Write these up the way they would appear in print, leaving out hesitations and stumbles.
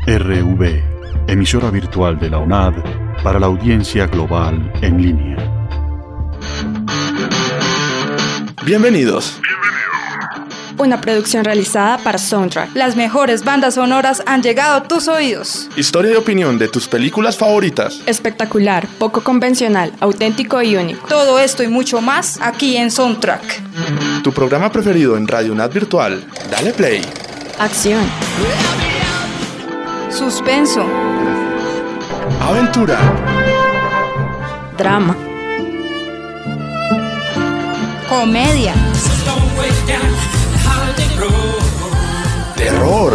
RV, emisora virtual de la UNAD para la audiencia global en línea. Bienvenidos. Una producción realizada para Soundtrack. Las mejores bandas sonoras han llegado a tus oídos. Historia y opinión de tus películas favoritas. Espectacular, poco convencional, auténtico y único. Todo esto y mucho más aquí en Soundtrack. Tu programa preferido en Radio UNAD Virtual. Dale play. Acción. Suspenso. Aventura. Drama. Comedia. Terror.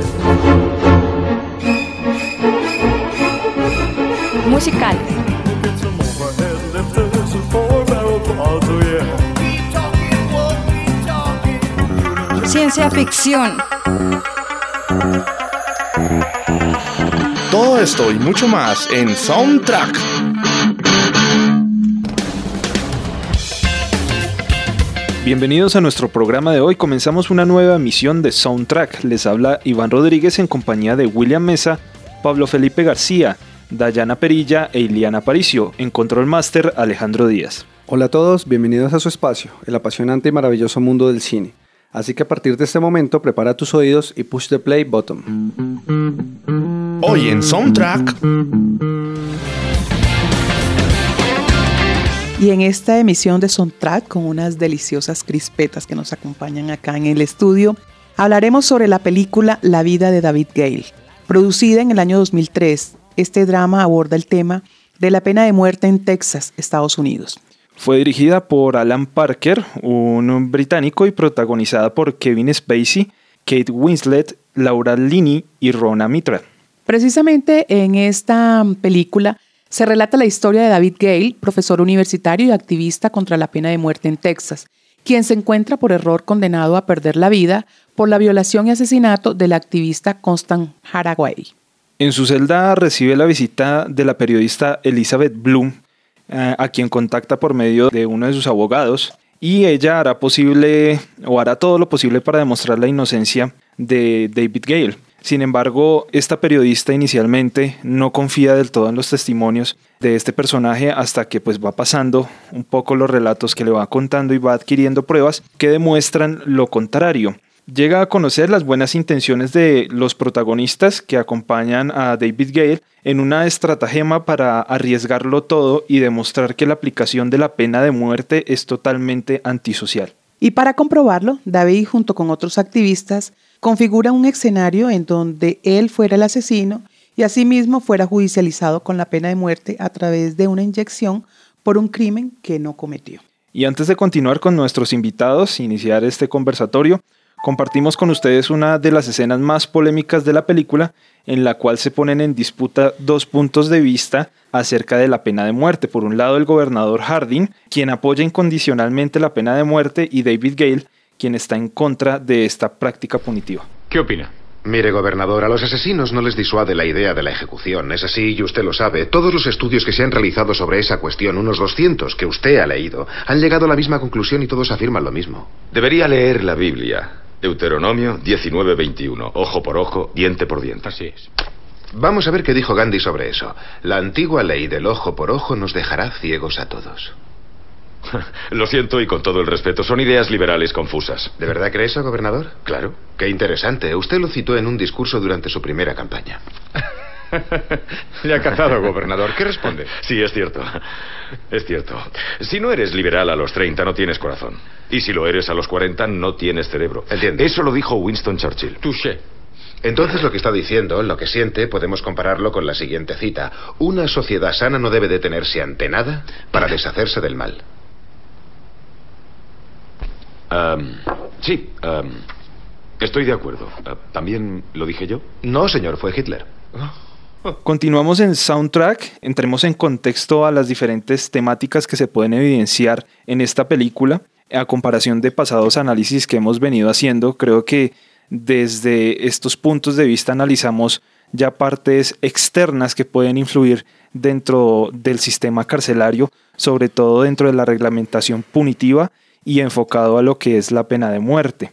Musical. Ciencia ficción. Todo esto y mucho más en Soundtrack. Bienvenidos a nuestro programa de hoy. Comenzamos una nueva emisión de Soundtrack. Les habla Iván Rodríguez en compañía de William Mesa, Pablo Felipe García, Dayana Perilla e Iliana Aparicio. En Control Master, Alejandro Díaz. Hola a todos, bienvenidos a su espacio, el apasionante y maravilloso mundo del cine. Así que a partir de este momento, prepara tus oídos y push the play button. Hoy en Soundtrack. Y en esta emisión de Soundtrack, con unas deliciosas crispetas que nos acompañan acá en el estudio, hablaremos sobre la película La vida de David Gale. Producida en el año 2003, este drama aborda el tema de la pena de muerte en Texas, Estados Unidos. Fue dirigida por Alan Parker, un británico, y protagonizada por Kevin Spacey, Kate Winslet, Laura Linney y Rhona Mitra. Precisamente en esta película se relata la historia de David Gale, profesor universitario y activista contra la pena de muerte en Texas, quien se encuentra por error condenado a perder la vida por la violación y asesinato del activista Constant Haraway. En su celda recibe la visita de la periodista Elizabeth Bloom, a quien contacta por medio de uno de sus abogados, y ella hará todo lo posible para demostrar la inocencia de David Gale. Sin embargo, esta periodista inicialmente no confía del todo en los testimonios de este personaje hasta que va pasando un poco los relatos que le va contando y va adquiriendo pruebas que demuestran lo contrario. Llega a conocer las buenas intenciones de los protagonistas que acompañan a David Gale en una estratagema para arriesgarlo todo y demostrar que la aplicación de la pena de muerte es totalmente antisocial. Y para comprobarlo, David, junto con otros activistas, configura un escenario en donde él fuera el asesino y asimismo fuera judicializado con la pena de muerte a través de una inyección por un crimen que no cometió. Y antes de continuar con nuestros invitados, iniciar este conversatorio, compartimos con ustedes una de las escenas más polémicas de la película, en la cual se ponen en disputa dos puntos de vista acerca de la pena de muerte. Por un lado, el gobernador Hardin, quien apoya incondicionalmente la pena de muerte, y David Gale, quien está en contra de esta práctica punitiva. ¿Qué opina? Mire, gobernador, a los asesinos no les disuade la idea de la ejecución. Es así y usted lo sabe. Todos los estudios que se han realizado sobre esa cuestión, unos 200 que usted ha leído, han llegado a la misma conclusión y todos afirman lo mismo. Debería leer la Biblia. Deuteronomio 19:21. Ojo por ojo, diente por diente. Así es. Vamos a ver qué dijo Gandhi sobre eso. La antigua ley del ojo por ojo nos dejará ciegos a todos. Lo siento y con todo el respeto, son ideas liberales confusas. ¿De verdad cree eso, gobernador? Claro. Qué interesante. Usted lo citó en un discurso durante su primera campaña. Le ha cazado, gobernador. ¿Qué responde? Sí, es cierto. Es cierto. Si no eres liberal a los 30, no tienes corazón. Y si lo eres a los 40, no tienes cerebro. Entiendo. Eso lo dijo Winston Churchill. Touché. Entonces lo que está diciendo, lo que siente, podemos compararlo con la siguiente cita. Una sociedad sana no debe detenerse ante nada para deshacerse del mal. Sí, estoy de acuerdo. ¿También lo dije yo? No, señor, fue Hitler. Continuamos en Soundtrack. Entremos en contexto a las diferentes temáticas que se pueden evidenciar en esta película. A comparación de pasados análisis que hemos venido haciendo, creo que desde estos puntos de vista analizamos ya partes externas que pueden influir dentro del sistema carcelario, sobre todo dentro de la reglamentación punitiva y enfocado a lo que es la pena de muerte.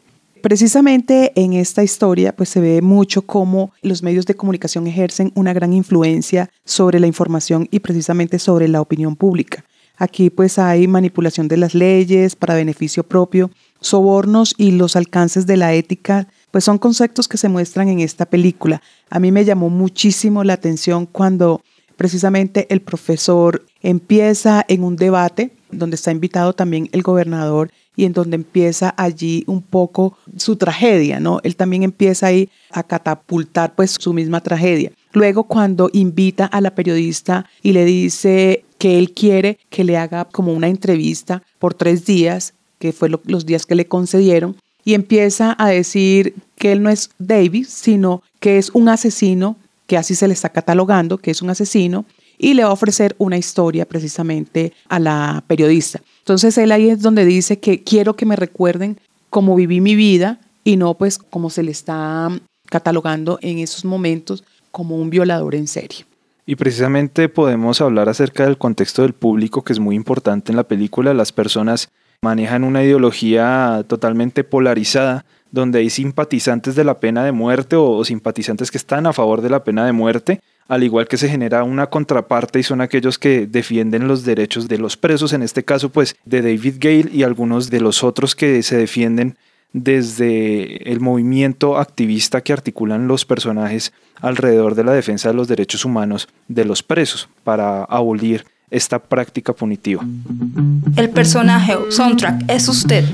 Precisamente en esta historia pues se ve mucho cómo los medios de comunicación ejercen una gran influencia sobre la información y precisamente sobre la opinión pública. Aquí pues hay manipulación de las leyes para beneficio propio, sobornos y los alcances de la ética, pues son conceptos que se muestran en esta película. A mí me llamó muchísimo la atención cuando precisamente el profesor empieza en un debate donde está invitado también el gobernador y en donde empieza allí un poco su tragedia, ¿no? Él también empieza ahí a catapultar pues su misma tragedia. Luego cuando invita a la periodista y le dice que él quiere que le haga como una entrevista por 3 días, que fue los días que le concedieron, y empieza a decir que él no es David, sino que es un asesino, que así se le está catalogando, que es un asesino, y le va a ofrecer una historia precisamente a la periodista. Entonces él ahí es donde dice que quiero que me recuerden cómo viví mi vida y no pues como se le está catalogando en esos momentos como un violador en serie. Y precisamente podemos hablar acerca del contexto del público, que es muy importante en la película. Las personas manejan una ideología totalmente polarizada, donde hay simpatizantes de la pena de muerte o simpatizantes que están a favor de la pena de muerte, al igual que se genera una contraparte y son aquellos que defienden los derechos de los presos, en este caso pues de David Gale y algunos de los otros que se defienden desde el movimiento activista que articulan los personajes alrededor de la defensa de los derechos humanos de los presos para abolir esta práctica punitiva. El personaje o soundtrack es usted.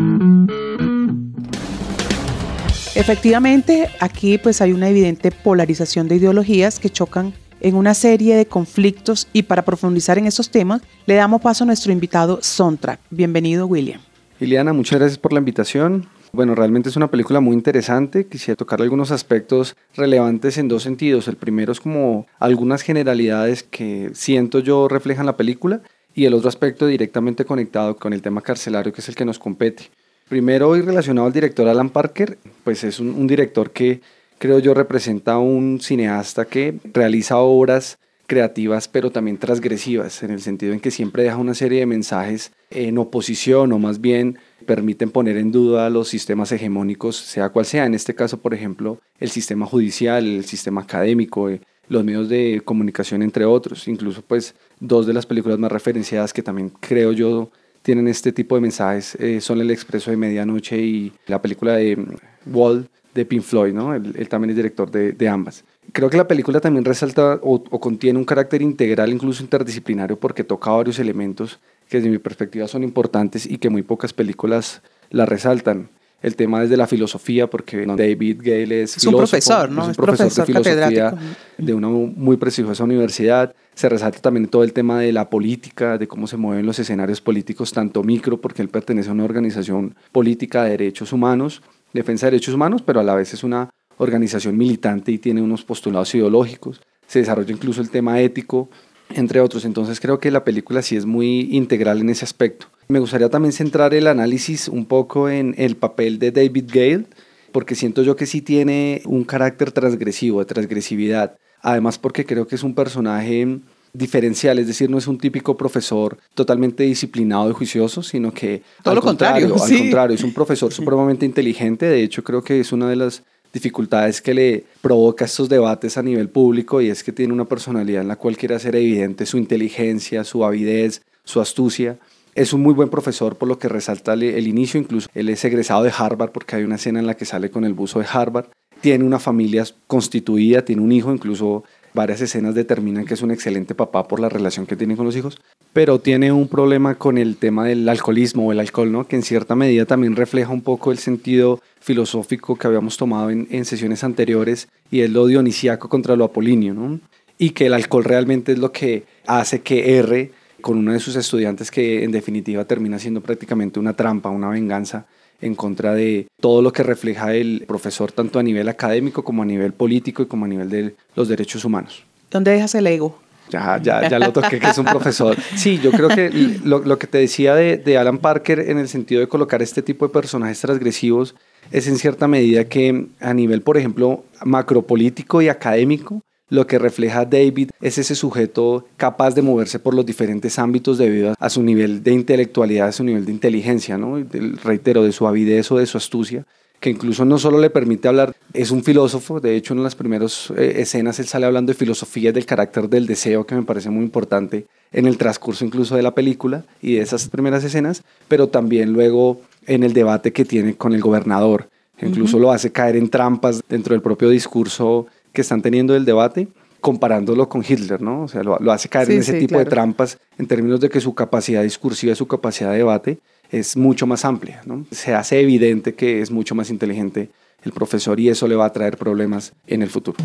Efectivamente, aquí pues hay una evidente polarización de ideologías que chocan en una serie de conflictos y para profundizar en esos temas le damos paso a nuestro invitado Soundtrack. Bienvenido, William. Iliana, muchas gracias por la invitación. Bueno, realmente es una película muy interesante. Quisiera tocar algunos aspectos relevantes en 2 sentidos. El primero es como algunas generalidades que siento yo reflejan la película y el otro aspecto directamente conectado con el tema carcelario, que es el que nos compete. Primero, y relacionado al director Alan Parker, pues es un director que creo yo representa a un cineasta que realiza obras creativas pero también transgresivas, en el sentido en que siempre deja una serie de mensajes en oposición o más bien permiten poner en duda los sistemas hegemónicos, sea cual sea. En este caso, por ejemplo, el sistema judicial, el sistema académico, los medios de comunicación, entre otros. Incluso pues 2 de las películas más referenciadas que también creo yo tienen este tipo de mensajes son El Expreso de Medianoche y la película de Wall de Pink Floyd, ¿no? Él también es director de ambas. Creo que la película también resalta o contiene un carácter integral, incluso interdisciplinario, porque toca varios elementos que desde mi perspectiva son importantes y que muy pocas películas la resaltan. El tema desde la filosofía, porque David Gale es filósofo, un profesor, ¿no? Es un profesor de filosofía de una muy prestigiosa universidad. Se resalta también todo el tema de la política, de cómo se mueven los escenarios políticos, tanto micro, porque él pertenece a una organización política de derechos humanos, defensa de derechos humanos, pero a la vez es una organización militante y tiene unos postulados ideológicos. Se desarrolla incluso el tema ético, entre otros. Entonces creo que la película sí es muy integral en ese aspecto. Me gustaría también centrar el análisis un poco en el papel de David Gale, porque siento yo que sí tiene un carácter transgresivo, de transgresividad. Además porque creo que es un personaje diferencial, es decir, no es un típico profesor totalmente disciplinado y juicioso, sino que al contrario, es un profesor supremamente inteligente. De hecho, creo que es una de las dificultades que le provoca estos debates a nivel público, y es que tiene una personalidad en la cual quiere hacer evidente su inteligencia, su avidez, su astucia. Es un muy buen profesor, por lo que resalta el inicio. Incluso él es egresado de Harvard, porque hay una escena en la que sale con el buzo de Harvard. Tiene una familia constituida, tiene un hijo, incluso varias escenas determinan que es un excelente papá por la relación que tiene con los hijos, pero tiene un problema con el tema del alcoholismo o el alcohol, ¿no? Que en cierta medida también refleja un poco el sentido filosófico que habíamos tomado en sesiones anteriores, y es lo dionisíaco contra lo apolíneo, ¿no? Y que el alcohol realmente es lo que hace que erre con uno de sus estudiantes, que en definitiva termina siendo prácticamente una trampa, una venganza en contra de todo lo que refleja el profesor, tanto a nivel académico como a nivel político y como a nivel de los derechos humanos. ¿Dónde dejas el ego? Ya lo toqué, que es un profesor. Sí, yo creo que lo que te decía de Alan Parker en el sentido de colocar este tipo de personajes transgresivos es en cierta medida que a nivel, por ejemplo, macropolítico y académico, lo que refleja David es ese sujeto capaz de moverse por los diferentes ámbitos debido a su nivel de intelectualidad, a su nivel de inteligencia, ¿no? Reitero, de su avidez o de su astucia, que incluso no solo le permite hablar, es un filósofo. De hecho, en las primeras escenas él sale hablando de filosofía y del carácter del deseo, que me parece muy importante en el transcurso incluso de la película y de esas primeras escenas, pero también luego en el debate que tiene con el gobernador, que incluso lo hace caer en trampas dentro del propio discurso que están teniendo del debate, comparándolo con Hitler, ¿no? O sea, lo hace caer en ese tipo de trampas en términos de que su capacidad discursiva, su capacidad de debate es mucho más amplia, ¿no? Se hace evidente que es mucho más inteligente el profesor y eso le va a traer problemas en el futuro.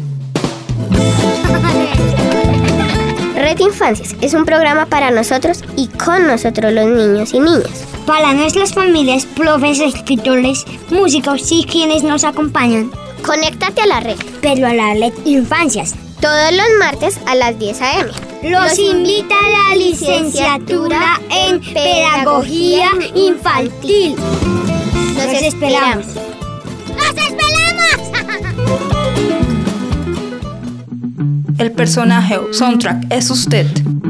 Red Infancias es un programa para nosotros y con nosotros los niños y niñas. Para nuestras familias, profes, escritores, músicos y quienes nos acompañan. Conéctate a la red. Pero a la Red Infancias. Todos los martes a las 10 a.m. Los invita a la licenciatura en Pedagogía Infantil. Los esperamos. ¡Los esperamos! El personaje o soundtrack es usted.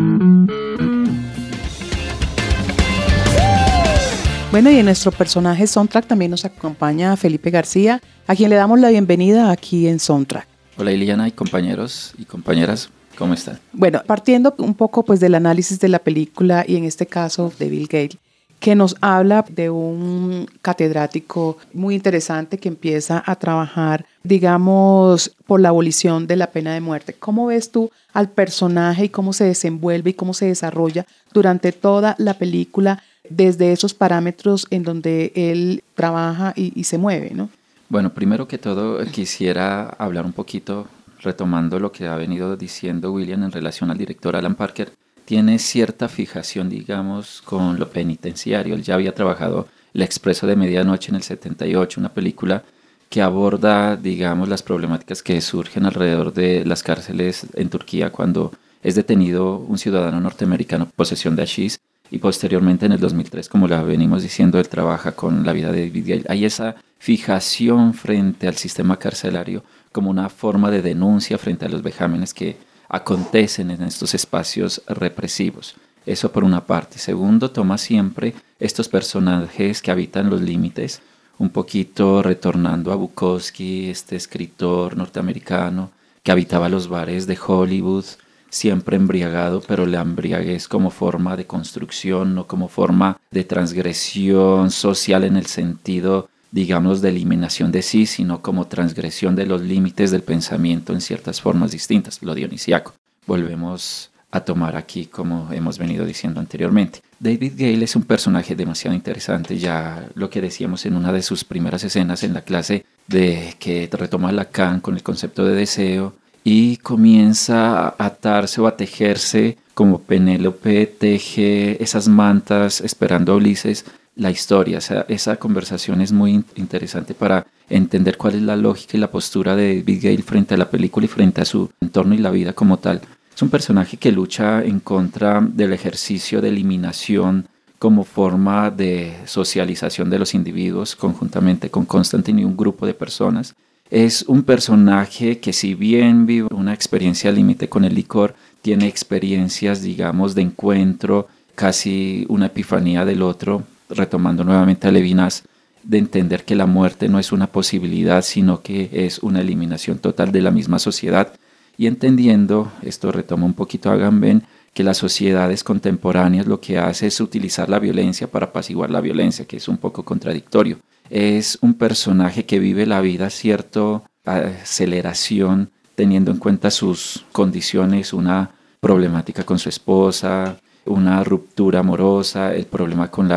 Bueno, y en nuestro personaje Soundtrack también nos acompaña Felipe García, a quien le damos la bienvenida aquí en Soundtrack. Hola Iliana y compañeros y compañeras, ¿cómo están? Bueno, partiendo un poco pues del análisis de la película y en este caso de Bill Gale, que nos habla de un catedrático muy interesante que empieza a trabajar, digamos, por la abolición de la pena de muerte. ¿Cómo ves tú al personaje y cómo se desenvuelve y cómo se desarrolla durante toda la película desde esos parámetros en donde él trabaja y se mueve, ¿no? Bueno, primero que todo quisiera hablar un poquito, retomando lo que ha venido diciendo William en relación al director Alan Parker. Tiene cierta fijación, digamos, con lo penitenciario. Él ya había trabajado El Expreso de Medianoche en el 78, una película que aborda, digamos, las problemáticas que surgen alrededor de las cárceles en Turquía cuando es detenido un ciudadano norteamericano por posesión de hachís. Y posteriormente en el 2003, como la venimos diciendo, él trabaja con La vida de David Gale. Hay esa fijación frente al sistema carcelario como una forma de denuncia frente a los vejámenes que acontecen en estos espacios represivos. Eso por una parte. Segundo, toma siempre estos personajes que habitan los límites, un poquito retornando a Bukowski, este escritor norteamericano que habitaba los bares de Hollywood, siempre embriagado, pero la embriaguez como forma de construcción, no como forma de transgresión social en el sentido, digamos, de eliminación de sí, sino como transgresión de los límites del pensamiento en ciertas formas distintas, lo dionisiaco. Volvemos a tomar aquí como hemos venido diciendo anteriormente. David Gale es un personaje demasiado interesante, ya lo que decíamos en una de sus primeras escenas en la clase de que retoma Lacan con el concepto de deseo, y comienza a atarse o a tejerse como Penélope teje esas mantas esperando a Ulises, la historia. O sea, esa conversación es muy interesante para entender cuál es la lógica y la postura de David Gale frente a la película y frente a su entorno y la vida como tal. Es un personaje que lucha en contra del ejercicio de eliminación como forma de socialización de los individuos conjuntamente con Constantine y un grupo de personas. Es un personaje que, si bien vive una experiencia límite con el licor, tiene experiencias, digamos, de encuentro, casi una epifanía del otro, retomando nuevamente a Levinas, de entender que la muerte no es una posibilidad, sino que es una eliminación total de la misma sociedad, y entendiendo, esto retoma un poquito a Agamben, que las sociedades contemporáneas lo que hace es utilizar la violencia para apaciguar la violencia, que es un poco contradictorio. Es un personaje que vive la vida a cierta aceleración, teniendo en cuenta sus condiciones, una problemática con su esposa, una ruptura amorosa, el problema con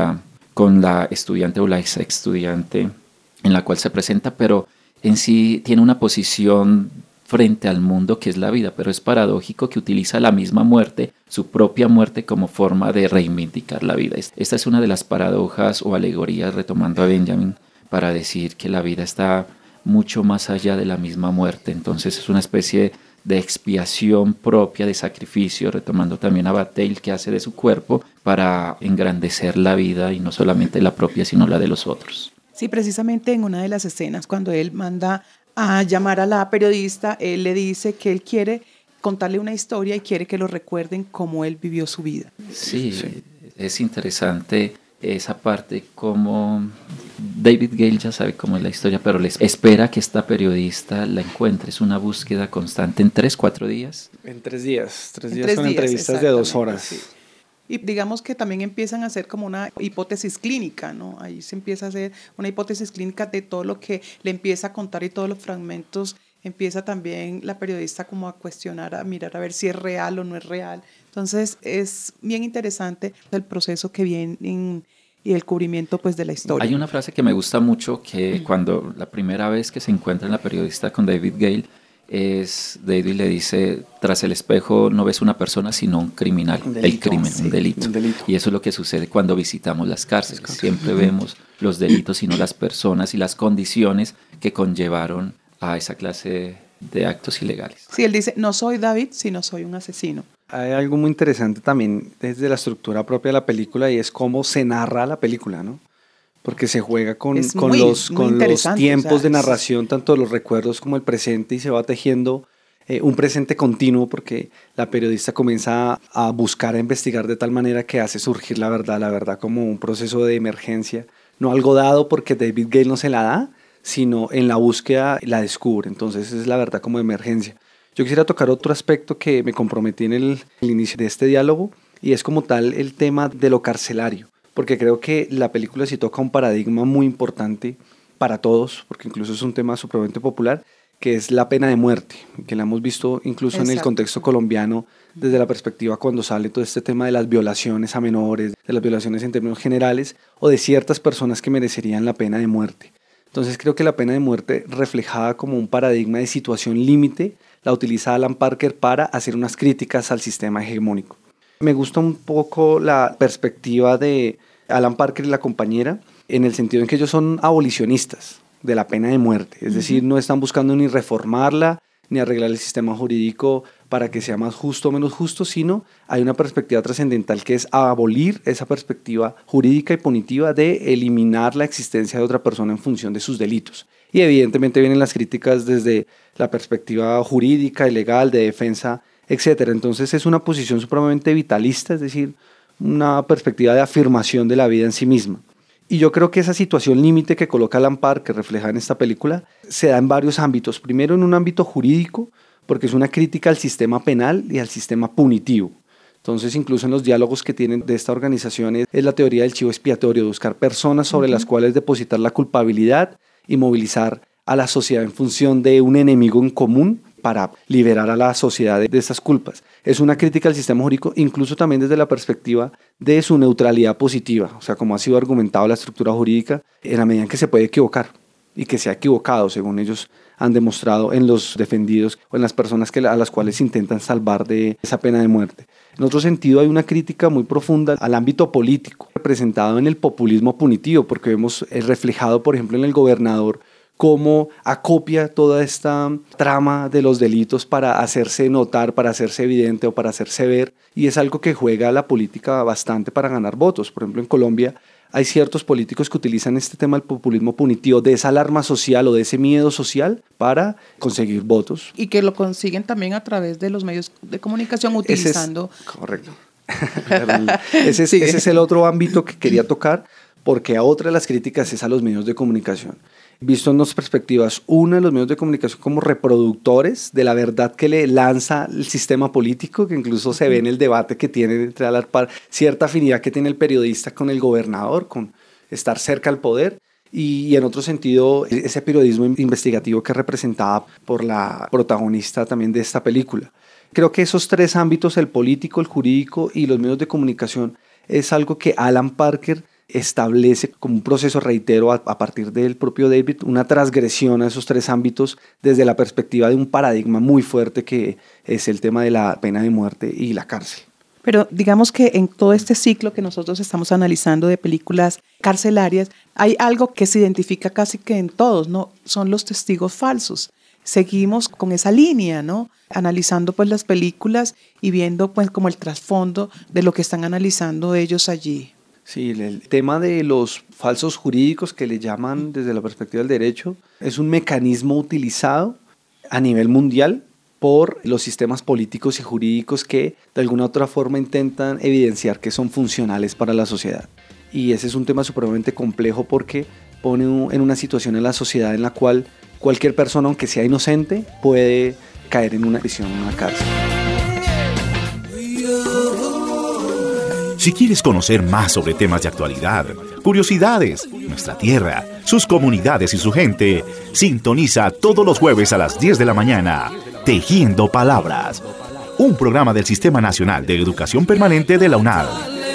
la estudiante o la ex estudiante en la cual se presenta, pero en sí tiene una posición frente al mundo que es la vida, pero es paradójico que utiliza la misma muerte, su propia muerte, como forma de reivindicar la vida. Esta es una de las paradojas o alegorías, retomando a Benjamin, para decir que la vida está mucho más allá de la misma muerte. Entonces es una especie de expiación propia, de sacrificio, retomando también a Bataille, que hace de su cuerpo para engrandecer la vida y no solamente la propia, sino la de los otros. Sí, precisamente en una de las escenas, cuando él manda a llamar a la periodista, él le dice que él quiere contarle una historia y quiere que lo recuerden cómo él vivió su vida. Sí, es interesante esa parte como David Gale ya sabe cómo es la historia, pero les espera que esta periodista la encuentre. Es una búsqueda constante en 3-4 días. En 3 días, 3 días En 3 con días, entrevistas de 2 horas. Sí. Y digamos que también empiezan a hacer como una hipótesis clínica, ¿no? Ahí se empieza a hacer una hipótesis clínica de todo lo que le empieza a contar y todos los fragmentos. Empieza también la periodista como a cuestionar, a mirar a ver si es real o no es real. Entonces es bien interesante el proceso que viene y el cubrimiento pues de la historia. Hay una frase que me gusta mucho que cuando la primera vez que se encuentra la periodista con David Gale, David le dice, tras el espejo no ves una persona sino un criminal, el crimen, sí, un delito. Y eso es lo que sucede cuando visitamos las cárceles. Siempre vemos los delitos y no las personas y las condiciones que conllevaron a esa clase de actos ilegales. Sí, él dice, no soy David, sino soy un asesino. Hay algo muy interesante también desde la estructura propia de la película y es cómo se narra la película, ¿no? Porque se juega con los tiempos, o sea, de narración, tanto los recuerdos como el presente, y se va tejiendo un presente continuo, porque la periodista comienza a buscar, a investigar de tal manera que hace surgir la verdad como un proceso de emergencia, no algo dado porque David Gale no se la da, sino en la búsqueda la descubre. Entonces es la verdad como emergencia. Yo quisiera tocar otro aspecto que me comprometí en el inicio de este diálogo, y es como tal el tema de lo carcelario, porque creo que la película sí toca un paradigma muy importante para todos, porque incluso es un tema supremamente popular, que es la pena de muerte, que la hemos visto incluso en el contexto colombiano desde la perspectiva cuando sale todo este tema de las violaciones a menores, de las violaciones en términos generales, o de ciertas personas que merecerían la pena de muerte. Entonces creo que la pena de muerte, reflejada como un paradigma de situación límite, la utiliza Alan Parker para hacer unas críticas al sistema hegemónico. Me gusta un poco la perspectiva de Alan Parker y la compañera, en el sentido en que ellos son abolicionistas de la pena de muerte, es decir, no están buscando ni reformarla, ni arreglar el sistema jurídico para que sea más justo o menos justo, sino hay una perspectiva trascendental que es abolir esa perspectiva jurídica y punitiva de eliminar la existencia de otra persona en función de sus delitos. Y evidentemente vienen las críticas desde la perspectiva jurídica y legal, de defensa, etc. Entonces es una posición supremamente vitalista, es decir, una perspectiva de afirmación de la vida en sí misma. Y yo creo que esa situación límite que coloca Alan Parker, reflejada en esta película, se da en varios ámbitos. Primero, en un ámbito jurídico, porque es una crítica al sistema penal y al sistema punitivo. Entonces, incluso en los diálogos que tienen de esta organización es la teoría del chivo expiatorio, de buscar personas sobre las cuales depositar la culpabilidad y movilizar a la sociedad en función de un enemigo en común para liberar a la sociedad de estas culpas. Es una crítica al sistema jurídico, incluso también desde la perspectiva de su neutralidad positiva, o sea, como ha sido argumentado la estructura jurídica, en la medida en que se puede equivocar y que se ha equivocado, según ellos han demostrado en los defendidos o en las personas a las cuales intentan salvar de esa pena de muerte. En otro sentido, hay una crítica muy profunda al ámbito político, representado en el populismo punitivo, porque vemos reflejado, por ejemplo, en el gobernador, cómo acopia toda esta trama de los delitos para hacerse notar, para hacerse evidente o para hacerse ver, y es algo que juega la política bastante para ganar votos. Por ejemplo, en Colombia hay ciertos políticos que utilizan este tema del populismo punitivo, de esa alarma social o de ese miedo social para conseguir votos. Y que lo consiguen también a través de los medios de comunicación utilizando... Correcto. Ese es el otro ámbito que quería tocar, porque a otra de las críticas es a los medios de comunicación. Visto en dos perspectivas, una, los medios de comunicación como reproductores de la verdad que le lanza el sistema político, que incluso se ve en el debate que tiene entre cierta afinidad que tiene el periodista con el gobernador, con estar cerca al poder, y en otro sentido ese periodismo investigativo que es representado por la protagonista también de esta película. Creo que esos tres ámbitos, el político, el jurídico y los medios de comunicación, es algo que Alan Parker establece como un proceso, reitero, a partir del propio David, una transgresión a esos tres ámbitos desde la perspectiva de un paradigma muy fuerte que es el tema de la pena de muerte y la cárcel. Pero digamos que en todo este ciclo que nosotros estamos analizando de películas carcelarias, hay algo que se identifica casi que en todos, ¿no? Son los testigos falsos. Seguimos con esa línea, ¿no? Analizando pues las películas y viendo pues como el trasfondo de lo que están analizando ellos allí. Sí, el tema de los falsos jurídicos, que le llaman desde la perspectiva del derecho, es un mecanismo utilizado a nivel mundial por los sistemas políticos y jurídicos que de alguna u otra forma intentan evidenciar que son funcionales para la sociedad. y ese es un tema supremamente complejo porque pone en una situación en la sociedad en la cual cualquier persona, aunque sea inocente, puede caer en una prisión, en una cárcel. Si quieres conocer más sobre temas de actualidad, curiosidades, nuestra tierra, sus comunidades y su gente, sintoniza todos los jueves a las 10 de la mañana, Tejiendo Palabras, un programa del Sistema Nacional de Educación Permanente de la UNAD.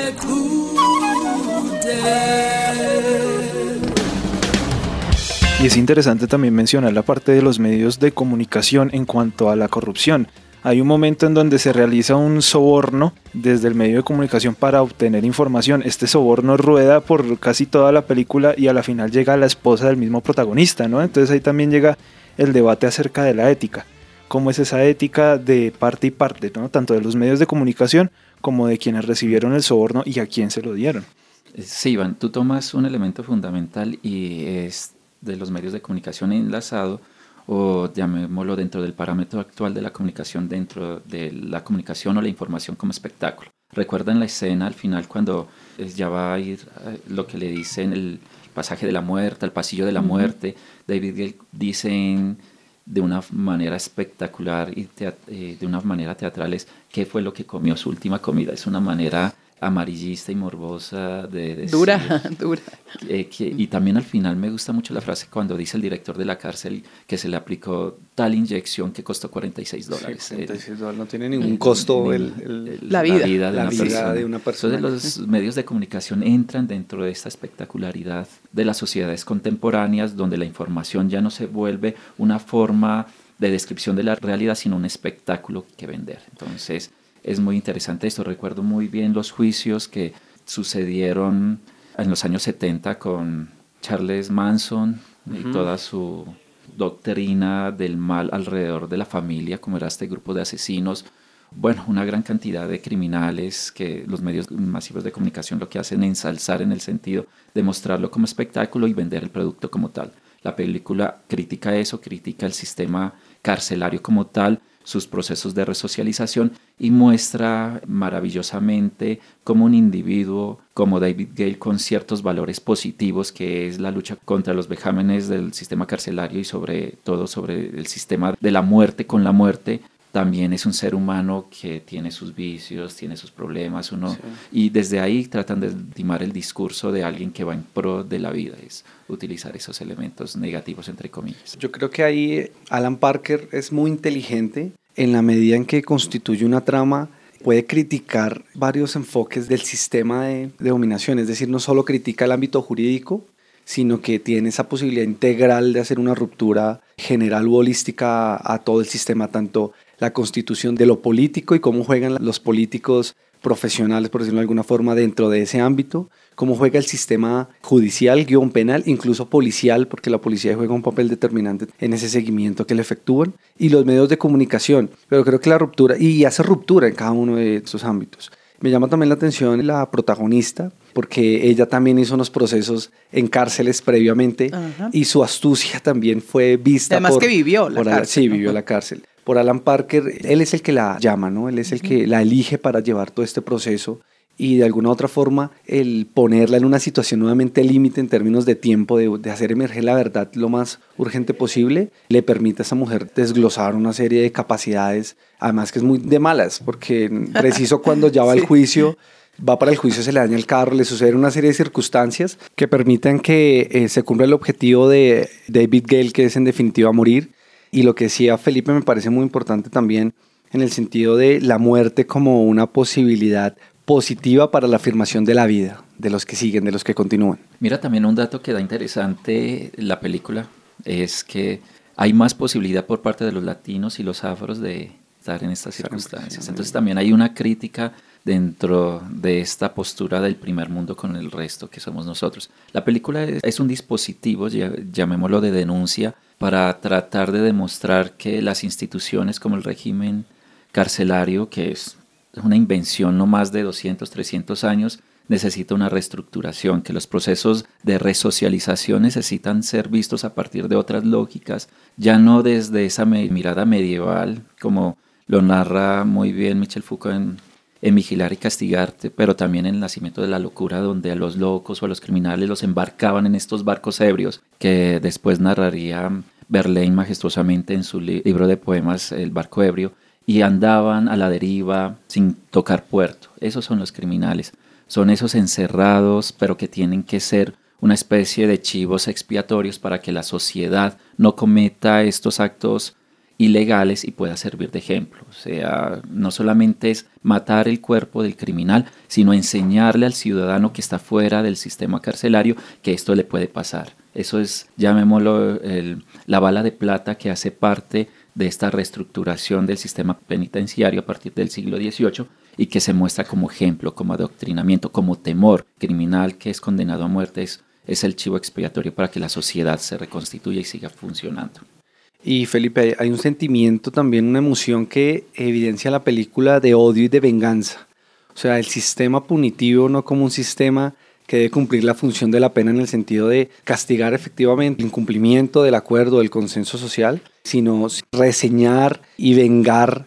Y es interesante también mencionar la parte de los medios de comunicación en cuanto a la corrupción. Hay un momento en donde se realiza un soborno desde el medio de comunicación para obtener información. Este soborno rueda por casi toda la película y a la final llega a la esposa del mismo protagonista, ¿no? Entonces ahí también llega el debate acerca de la ética. ¿Cómo es esa ética de parte y parte, ¿no? Tanto de los medios de comunicación como de quienes recibieron el soborno y a quién se lo dieron? Sí, Iván, tú tomas un elemento fundamental y es de los medios de comunicación enlazado, o llamémoslo dentro del parámetro actual de la comunicación, dentro de la comunicación o la información como espectáculo. ¿Recuerdan la escena al final cuando ya va a ir lo que le dicen el pasaje de la muerte, el pasillo de la muerte? David Gale dicen de una manera espectacular y de una manera teatral es ¿qué fue lo que comió su última comida? Es una manera amarillista y morbosa de decir, dura. Y también al final me gusta mucho la frase cuando dice el director de la cárcel que se le aplicó tal inyección que costó $46. Sí, $46, no tiene ningún costo la vida de una persona. Entonces los medios de comunicación entran dentro de esta espectacularidad de las sociedades contemporáneas donde la información ya no se vuelve una forma de descripción de la realidad sino un espectáculo que vender. Entonces es muy interesante esto. Recuerdo muy bien los juicios que sucedieron en los años 70 con Charles Manson y toda su doctrina del mal alrededor de la familia, como era este grupo de asesinos. Bueno, una gran cantidad de criminales que los medios masivos de comunicación lo que hacen es ensalzar en el sentido de mostrarlo como espectáculo y vender el producto como tal. La película critica eso, critica el sistema carcelario como tal, sus procesos de resocialización y muestra maravillosamente cómo un individuo como David Gale con ciertos valores positivos que es la lucha contra los vejámenes del sistema carcelario y sobre todo sobre el sistema de la muerte con la muerte, también es un ser humano que tiene sus vicios, tiene sus problemas, y desde ahí tratan de timar el discurso de alguien que va en pro de la vida, es utilizar esos elementos negativos entre comillas. Yo creo que ahí Alan Parker es muy inteligente en la medida en que constituye una trama, puede criticar varios enfoques del sistema de dominación, es decir, no solo critica el ámbito jurídico, sino que tiene esa posibilidad integral de hacer una ruptura general u holística a todo el sistema, tanto la constitución de lo político y cómo juegan los políticos profesionales, por decirlo de alguna forma, dentro de ese ámbito, cómo juega el sistema judicial, penal, incluso policial, porque la policía juega un papel determinante en ese seguimiento que le efectúan, y los medios de comunicación. Pero creo que la ruptura, y hace ruptura en cada uno de esos ámbitos. Me llama también la atención la protagonista, porque ella también hizo unos procesos en cárceles previamente, y su astucia también fue vista además que vivió la cárcel. Sí, vivió la cárcel. Por Alan Parker, él es el que la llama, ¿no? Él es el que la elige para llevar todo este proceso y de alguna u otra forma el ponerla en una situación nuevamente límite en términos de tiempo, de hacer emerger la verdad lo más urgente posible, le permite a esa mujer desglosar una serie de capacidades, además que es muy de malas, porque preciso cuando ya va al juicio, va para el juicio, se le daña el carro, le suceden una serie de circunstancias que permiten que se cumpla el objetivo de David Gale, que es en definitiva morir. Y lo que decía Felipe me parece muy importante también en el sentido de la muerte como una posibilidad positiva para la afirmación de la vida, de los que siguen, de los que continúan. Mira, también un dato que da interesante la película es que hay más posibilidad por parte de los latinos y los afros de estar en estas circunstancias. Entonces también hay una crítica dentro de esta postura del primer mundo con el resto que somos nosotros. La película es un dispositivo, llamémoslo de denuncia, para tratar de demostrar que las instituciones como el régimen carcelario, que es una invención no más de 200, 300 años, necesita una reestructuración, que los procesos de resocialización necesitan ser vistos a partir de otras lógicas, ya no desde esa mirada medieval, como lo narra muy bien Michel Foucault en Vigilar y Castigarte, pero también en El Nacimiento de la Locura, donde a los locos o a los criminales los embarcaban en estos barcos ebrios, que después narraría Verlaine majestuosamente en su libro de poemas El barco ebrio, y andaban a la deriva sin tocar puerto. Esos son los criminales. Son esos encerrados, pero que tienen que ser una especie de chivos expiatorios para que la sociedad no cometa estos actos ilegales y pueda servir de ejemplo. O sea, no solamente es matar el cuerpo del criminal, sino enseñarle al ciudadano que está fuera del sistema carcelario que esto le puede pasar. Eso es, llamémoslo, la bala de plata que hace parte de esta reestructuración del sistema penitenciario a partir del siglo XVIII y que se muestra como ejemplo, como adoctrinamiento, como temor criminal que es condenado a muerte. Es el chivo expiatorio para que la sociedad se reconstituya y siga funcionando. Y Felipe, hay un sentimiento también, una emoción que evidencia la película de odio y de venganza. O sea, el sistema punitivo no como un sistema que debe cumplir la función de la pena en el sentido de castigar efectivamente el incumplimiento del acuerdo, del consenso social, sino reseñar y vengar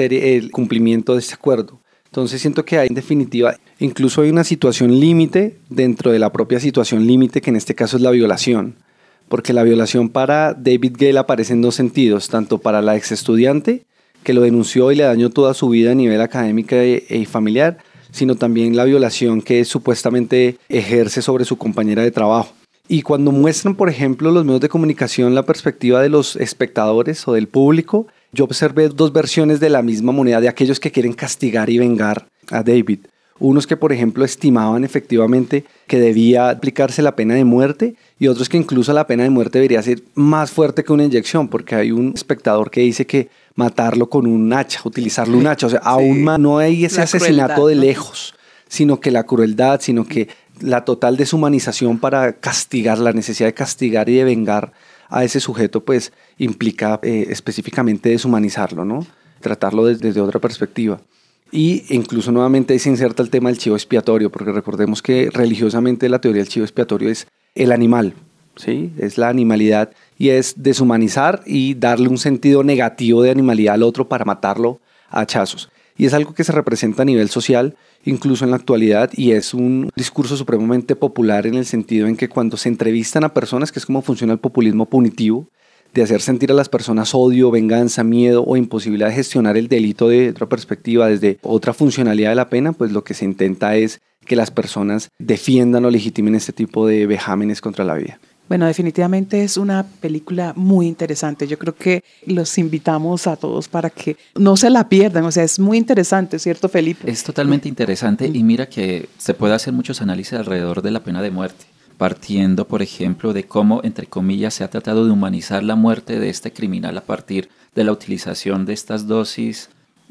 el cumplimiento de este acuerdo. Entonces siento que hay, en definitiva, incluso hay una situación límite dentro de la propia situación límite, que en este caso es la violación. Porque la violación para David Gale aparece en dos sentidos, tanto para la ex estudiante, que lo denunció y le dañó toda su vida a nivel académico y familiar, sino también la violación que supuestamente ejerce sobre su compañera de trabajo. Y cuando muestran, por ejemplo, los medios de comunicación la perspectiva de los espectadores o del público, yo observé dos versiones de la misma moneda de aquellos que quieren castigar y vengar a David. Unos que, por ejemplo, estimaban efectivamente que debía aplicarse la pena de muerte y otros que incluso la pena de muerte debería ser más fuerte que una inyección, porque hay un espectador que dice que matarlo con un hacha, utilizarle un hacha, o sea, aún más no hay ese asesinato de lejos, sino que la crueldad, sino que la total deshumanización para castigar, la necesidad de castigar y de vengar a ese sujeto, pues implica específicamente deshumanizarlo, ¿no? Tratarlo desde otra perspectiva. Y incluso nuevamente ahí se inserta el tema del chivo expiatorio, porque recordemos que religiosamente la teoría del chivo expiatorio es el animal, ¿sí? Es la animalidad y es deshumanizar y darle un sentido negativo de animalidad al otro para matarlo a hachazos. Y es algo que se representa a nivel social, incluso en la actualidad, y es un discurso supremamente popular en el sentido en que cuando se entrevistan a personas, que es como funciona el populismo punitivo, de hacer sentir a las personas odio, venganza, miedo o imposibilidad de gestionar el delito de otra perspectiva, desde otra funcionalidad de la pena, pues lo que se intenta es que las personas defiendan o legitimen este tipo de vejámenes contra la vida. Bueno, definitivamente es una película muy interesante. Yo creo que los invitamos a todos para que no se la pierdan. O sea, es muy interesante, ¿cierto, Felipe? Es totalmente interesante y mira que se puede hacer muchos análisis alrededor de la pena de muerte, partiendo, por ejemplo, de cómo, entre comillas, se ha tratado de humanizar la muerte de este criminal a partir de la utilización de estas dosis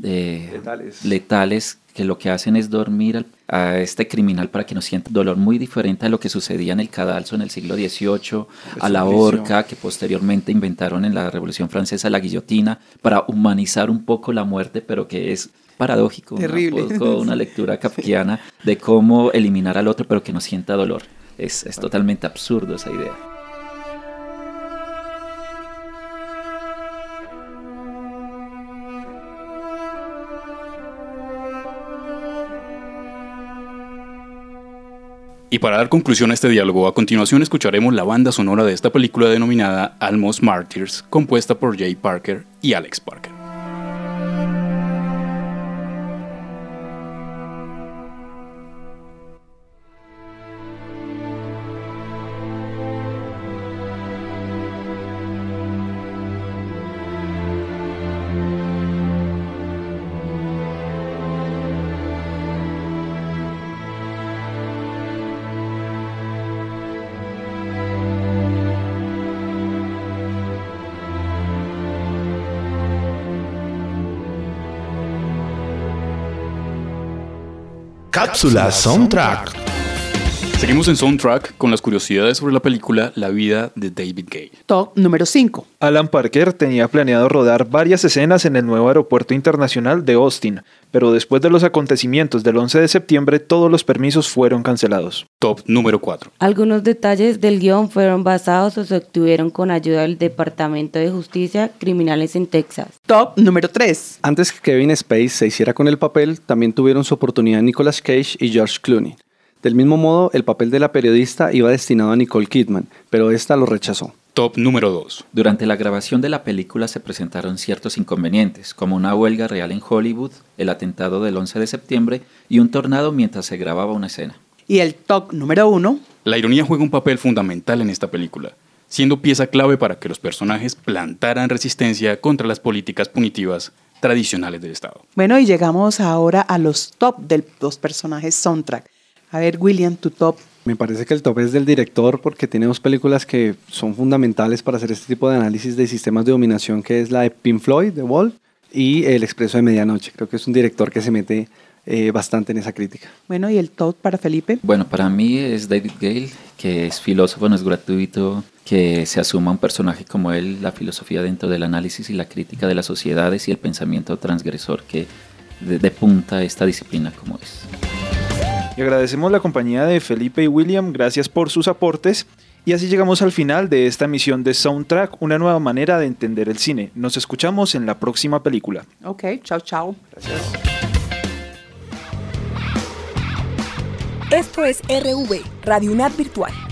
letales que lo que hacen es dormir a este criminal para que no sienta dolor, muy diferente a lo que sucedía en el cadalso en el siglo XVIII, a la horca que posteriormente inventaron en la Revolución Francesa, la guillotina, para humanizar un poco la muerte, pero que es paradójico, terrible. Una lectura kafkiana de cómo eliminar al otro pero que no sienta dolor. Es totalmente absurdo esa idea. Y para dar conclusión a este diálogo, a continuación escucharemos la banda sonora de esta película denominada Almost Martyrs, compuesta por Jay Parker y Alex Parker. Cápsula Soundtrack. Seguimos en Soundtrack con las curiosidades sobre la película La vida de David Gale. Top número 5. Alan Parker tenía planeado rodar varias escenas en el nuevo aeropuerto internacional de Austin, pero después de los acontecimientos del 11 de septiembre, todos los permisos fueron cancelados. Top número 4. Algunos detalles del guión fueron basados o se obtuvieron con ayuda del Departamento de Justicia Criminales en Texas. Top número 3. Antes que Kevin Spacey se hiciera con el papel, también tuvieron su oportunidad Nicolas Cage y George Clooney. Del mismo modo, el papel de la periodista iba destinado a Nicole Kidman, pero esta lo rechazó. Top número 2. Durante la grabación de la película se presentaron ciertos inconvenientes, como una huelga real en Hollywood, el atentado del 11 de septiembre y un tornado mientras se grababa una escena. Y el top número 1. La ironía juega un papel fundamental en esta película, siendo pieza clave para que los personajes plantaran resistencia contra las políticas punitivas tradicionales del Estado. Bueno, y llegamos ahora a los top de los personajes soundtrack. A ver, William, tu top. Me parece que el top es del director porque tiene dos películas que son fundamentales para hacer este tipo de análisis de sistemas de dominación, que es la de Pink Floyd, The Wall, y El Expreso de Medianoche. Creo que es un director que se mete bastante en esa crítica. Bueno, ¿y el top para Felipe? Bueno, para mí es David Gale, que es filósofo, no es gratuito que se asuma un personaje como él, la filosofía dentro del análisis y la crítica de las sociedades y el pensamiento transgresor que depunta esta disciplina como es. Y agradecemos la compañía de Felipe y William, gracias por sus aportes. Y así llegamos al final de esta emisión de Soundtrack, una nueva manera de entender el cine. Nos escuchamos en la próxima película. Ok, chao, chao. Gracias. Esto es RV, Radio UNAD Virtual.